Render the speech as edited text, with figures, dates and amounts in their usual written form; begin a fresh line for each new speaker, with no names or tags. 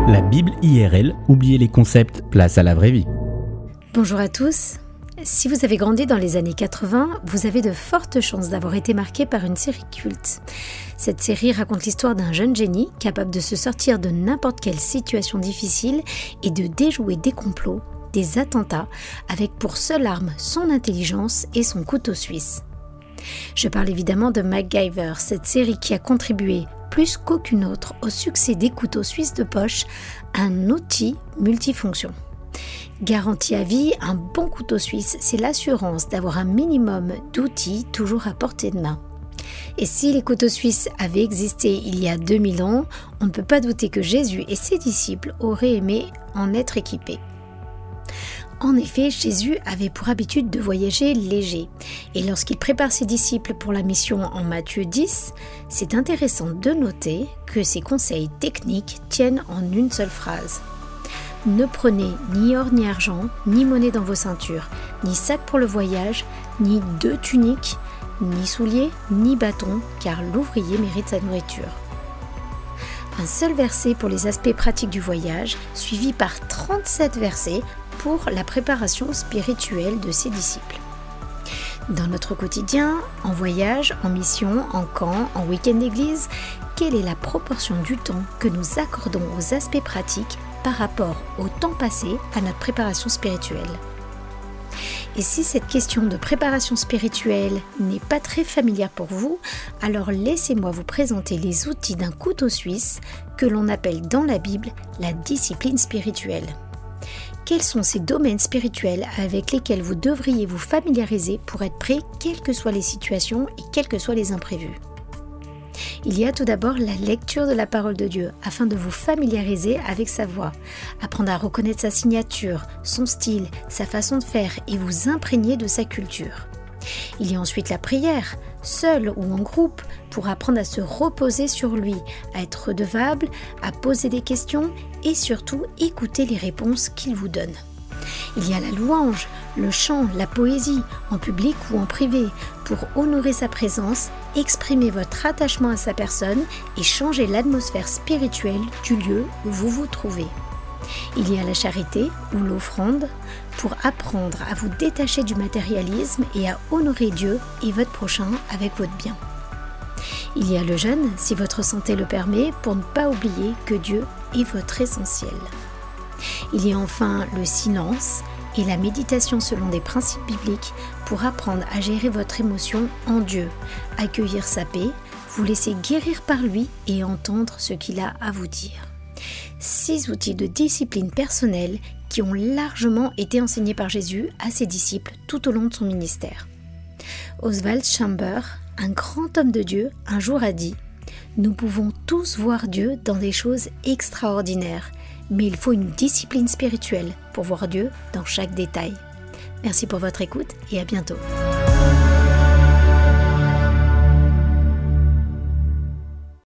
La Bible IRL, oubliez les concepts, place à la vraie vie.
Bonjour à tous. Si vous avez grandi dans les années 80, vous avez de fortes chances d'avoir été marqué par une série culte. Cette série raconte l'histoire d'un jeune génie capable de se sortir de n'importe quelle situation difficile et de déjouer des complots, des attentats, avec pour seule arme son intelligence et son couteau suisse. Je parle évidemment de MacGyver, cette série qui a contribué plus qu'aucune autre au succès des couteaux suisses de poche, un outil multifonction. Garantie à vie, un bon couteau suisse, c'est l'assurance d'avoir un minimum d'outils toujours à portée de main. Et si les couteaux suisses avaient existé il y a 2000 ans, on ne peut pas douter que Jésus et ses disciples auraient aimé en être équipés. En effet, Jésus avait pour habitude de voyager léger. Et lorsqu'il prépare ses disciples pour la mission en Matthieu 10, c'est intéressant de noter que ses conseils techniques tiennent en une seule phrase. Ne prenez ni or ni argent, ni monnaie dans vos ceintures, ni sac pour le voyage, ni 2 tuniques, ni souliers, ni bâton, car l'ouvrier mérite sa nourriture. Un seul verset pour les aspects pratiques du voyage, suivi par 37 versets pour la préparation spirituelle de ses disciples. Dans notre quotidien, en voyage, en mission, en camp, en week-end d'église, quelle est la proportion du temps que nous accordons aux aspects pratiques par rapport au temps passé à notre préparation spirituelle? Et si cette question de préparation spirituelle n'est pas très familière pour vous, alors laissez-moi vous présenter les outils d'un couteau suisse que l'on appelle dans la Bible la discipline spirituelle. Quels sont ces domaines spirituels avec lesquels vous devriez vous familiariser pour être prêt, quelles que soient les situations et quels que soient les imprévus? Il y a tout d'abord la lecture de la parole de Dieu, afin de vous familiariser avec sa voix, apprendre à reconnaître sa signature, son style, sa façon de faire et vous imprégner de sa culture. Il y a ensuite la prière, seul ou en groupe, pour apprendre à se reposer sur lui, à être redevable, à poser des questions et surtout écouter les réponses qu'il vous donne. Il y a la louange, le chant, la poésie, en public ou en privé, pour honorer sa présence, exprimer votre attachement à sa personne et changer l'atmosphère spirituelle du lieu où vous vous trouvez. Il y a la charité ou l'offrande, pour apprendre à vous détacher du matérialisme et à honorer Dieu et votre prochain avec votre bien. Il y a le jeûne, si votre santé le permet, pour ne pas oublier que Dieu est votre essentiel. Il y a enfin le silence et la méditation selon des principes bibliques pour apprendre à gérer votre émotion en Dieu, accueillir sa paix, vous laisser guérir par lui et entendre ce qu'il a à vous dire. 6 outils de discipline personnelle qui ont largement été enseignés par Jésus à ses disciples tout au long de son ministère. Oswald Chambers, un grand homme de Dieu, un jour a dit « Nous pouvons tous voir Dieu dans des choses extraordinaires, mais il faut une discipline spirituelle pour voir Dieu dans chaque détail. » Merci pour votre écoute et à bientôt.